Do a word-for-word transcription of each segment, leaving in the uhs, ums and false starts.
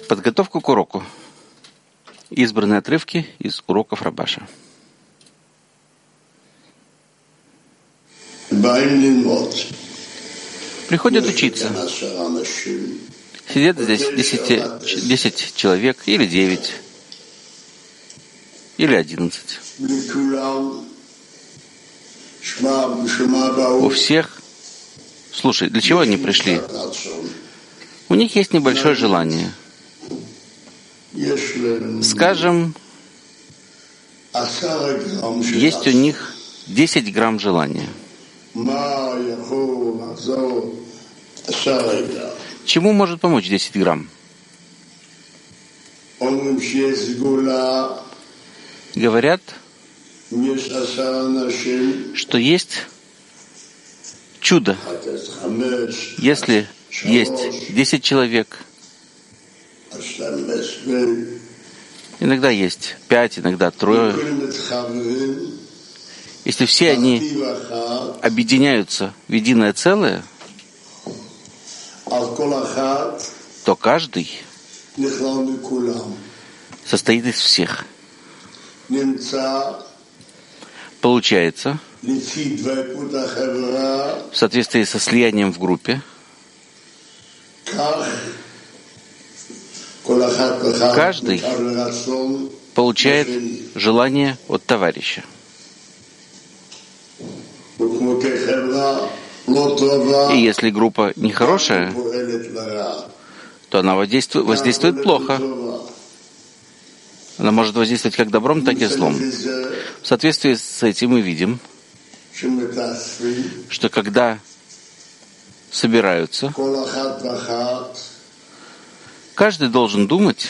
Подготовка к уроку. Избранные отрывки из уроков Рабаша. Приходят учиться. Сидят здесь десять, десять человек, или девять, или одиннадцать. У всех... Слушай, для чего они пришли? У них есть небольшое желание. Скажем, есть у них десять грамм желания. Чему может помочь десять грамм? Говорят, что есть чудо. Если есть десять человек, иногда есть пять, иногда трое. Если все они объединяются в единое целое, то каждый состоит из всех. Получается, в соответствии со слиянием в группе, каждый получает желание от товарища. И если группа нехорошая, то она воздействует, воздействует плохо. Она может воздействовать как добром, так и злом. В соответствии с этим мы видим, что когда собираются, каждый должен думать,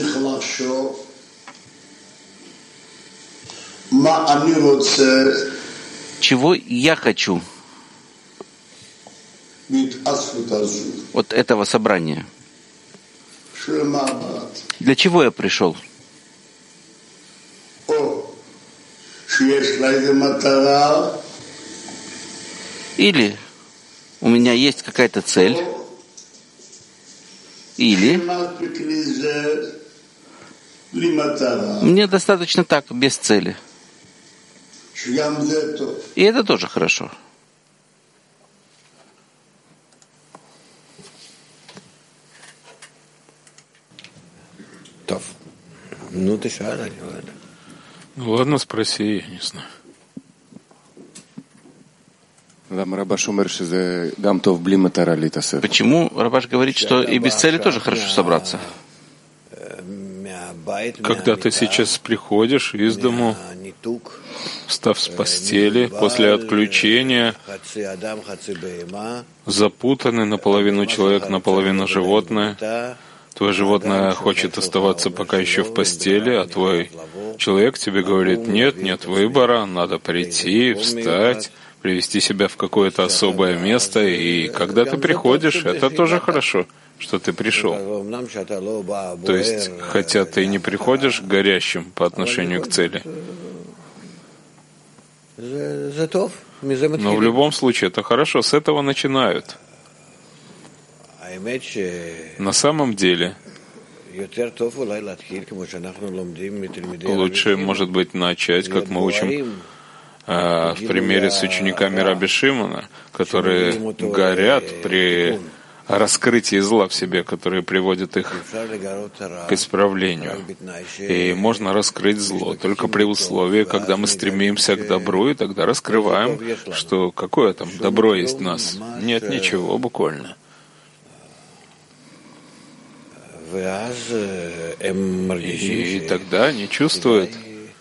чего я хочу от этого собрания. Для чего я пришел? Или у меня есть какая-то цель, или мне достаточно так, без цели. И это тоже хорошо. Ну, ты шаришь, ладно. Ну ладно, спроси, я не знаю. Почему Рабаш говорит, что и без цели тоже хорошо собраться? Когда ты сейчас приходишь из дому, встав с постели, после отключения, запутанный, наполовину человек, наполовину животное, твое животное хочет оставаться пока еще в постели, а твой человек тебе говорит: нет, нет выбора, надо прийти, встать, привести себя в какое-то особое место, и когда ты приходишь, это тоже хорошо, что ты пришел. То есть, хотя ты не приходишь горящим по отношению к цели, но в любом случае это хорошо, с этого начинают. На самом деле, лучше, может быть, начать, как мы учим э, в примере с учениками Раби Шимона, которые горят при раскрытии зла в себе, которые приводят их к исправлению. И можно раскрыть зло только при условии, когда мы стремимся к добру, и тогда раскрываем, что какое там добро есть в нас. Нет ничего, буквально. И тогда они чувствуют,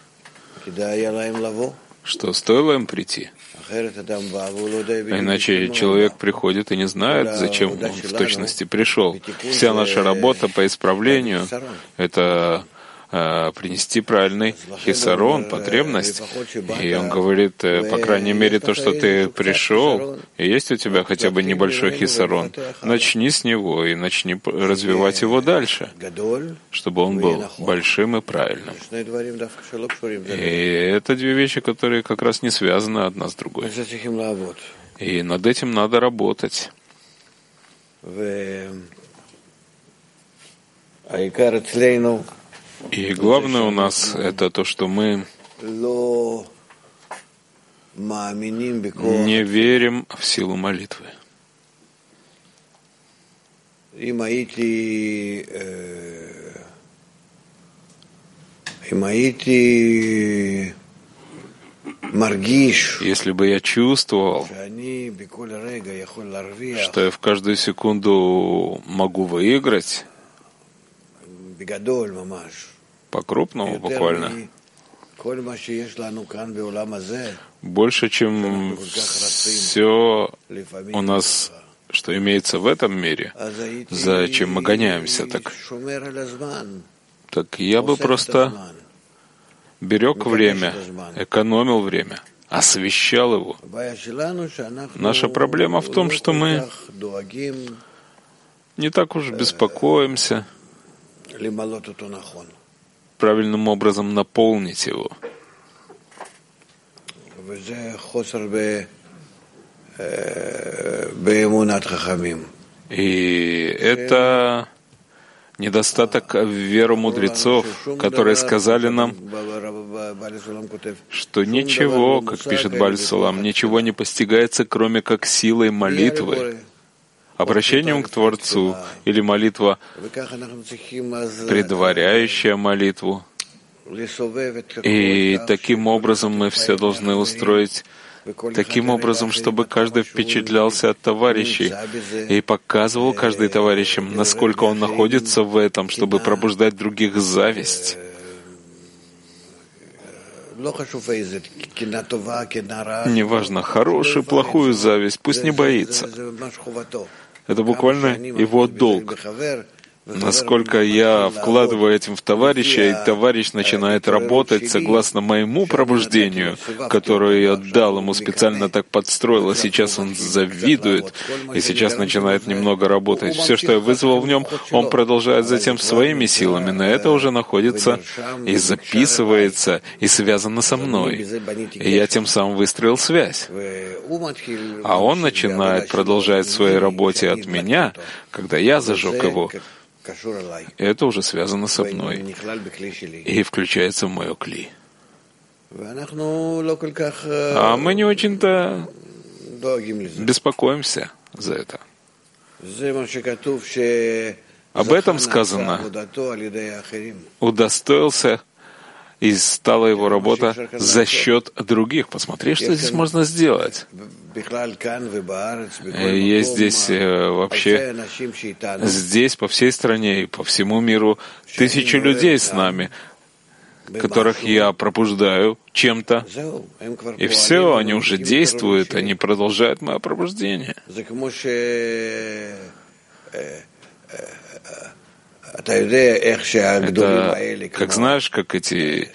что стоило им прийти. Иначе человек приходит и не знает, зачем он в точности пришел. Вся наша работа по исправлению — это э, принести правильный хисарон, потребность. И он говорит, по крайней мере, то, что ты пришел, и есть у тебя хотя бы небольшой хисарон, начни с него и начни развивать его дальше, чтобы он был большим и правильным. И это две вещи, которые как раз не связаны одна с другой. И над этим надо работать. И главное у нас это то, что мы не верим в силу молитвы. Если бы я чувствовал, что я в каждую секунду могу выиграть, по-крупному буквально, больше, чем все у нас, что имеется в этом мире, за чем мы гоняемся, так, так я бы просто берег время, экономил время, освещал его. Наша проблема в том, что мы не так уж беспокоимся правильным образом наполнить его. И это недостаток в веру мудрецов, которые сказали нам, что ничего, как пишет Бааль Сулам, ничего не постигается, кроме как силой молитвы, обращением к Творцу, или молитва, предваряющая молитву. И таким образом мы все должны устроить таким образом, чтобы каждый впечатлялся от товарищей и показывал каждый товарищам, насколько он находится в этом, чтобы пробуждать других зависть. Неважно, хорошую, плохую зависть, пусть не боится. Это буквально его долг. Насколько я вкладываю этим в товарища, и товарищ начинает работать согласно моему пробуждению, которое я дал ему, специально так подстроил, а сейчас он завидует, и сейчас начинает немного работать. Все, что я вызвал в нем, он продолжает затем своими силами, но это уже находится и записывается, и связано со мной. И я тем самым выстроил связь. А он начинает продолжать в своей работе от меня, когда я зажег его. Это уже связано со мной и включается в мое кли. А мы не очень-то беспокоимся за это. Об этом сказано: удостоился, и стала его работа за счет других. Посмотри, что здесь можно сделать. Есть здесь вообще, здесь, по всей стране и по всему миру, тысячи людей с нами, которых я пробуждаю чем-то. И все, они уже действуют, они продолжают мое пробуждение. Это, как знаешь, как эти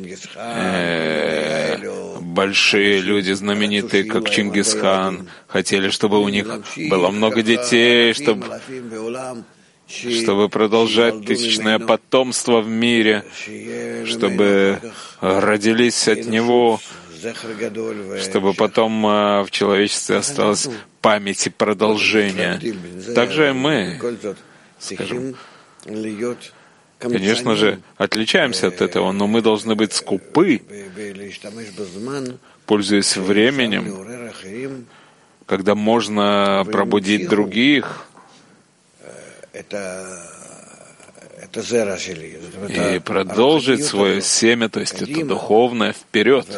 э, большие люди, знаменитые, как Чингисхан, хотели, чтобы у них было много детей, чтобы, чтобы продолжать тысячное потомство в мире, чтобы родились от него, чтобы потом э, в человечестве осталась память и продолжение. Также и мы, скажем, конечно же, отличаемся от этого, но мы должны быть скупы, пользуясь временем, когда можно пробудить других и продолжить свое семя, то есть это духовное, вперед.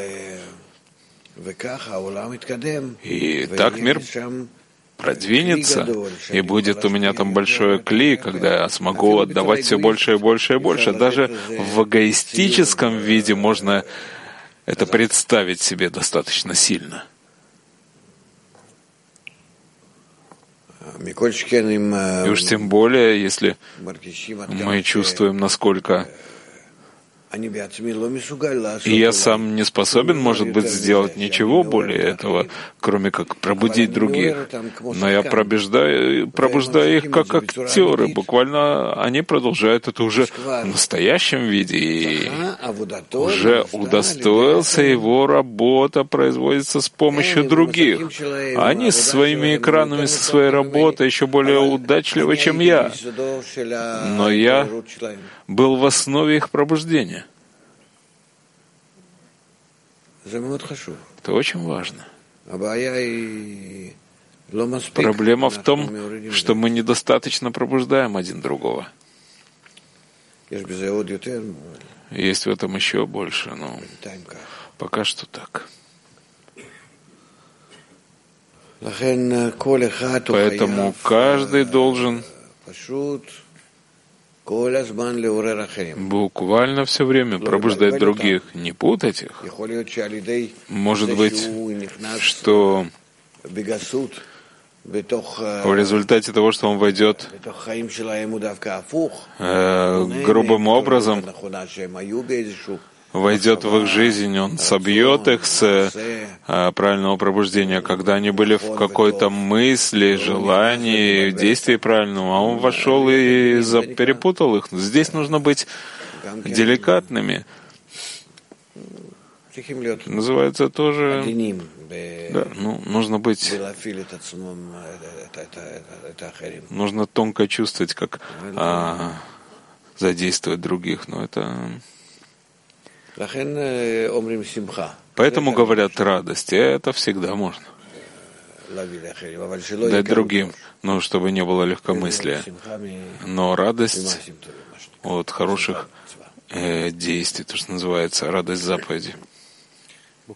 И так мир продвинется, и будет у меня там большое кли, когда я смогу отдавать все больше и больше и больше. Даже в эгоистическом виде можно это представить себе достаточно сильно. И уж тем более, если мы чувствуем, насколько И я сам не способен, может быть, сделать ничего более этого, кроме как пробудить других. Но я пробуждаю, пробуждаю их как актеры. Буквально они продолжают это уже в настоящем виде. И уже удостоился его работа, производится с помощью других. Они со своими экранами, со своей работой еще более удачливы, чем я. Но я был в основе их пробуждения. Это очень важно. Проблема в том, что мы недостаточно пробуждаем один другого. Есть в этом еще больше, но пока что так. Поэтому каждый должен буквально все время пробуждать других, не путать их. Может быть, что в результате того, что он войдет э, грубым образом, войдет в их жизнь, он собьет их с э, правильного пробуждения, когда они были в какой-то мысли, желании, действии правильного, а он вошел и за, перепутал их. Здесь нужно быть деликатными. Называется тоже... Да, ну, нужно быть... Нужно тонко чувствовать, как а, задействовать других, но это... Поэтому говорят радость, и это всегда можно. Дать другим, ну, чтобы не было легкомыслия. Но радость от хороших э, действий, то, что называется радость заповеди.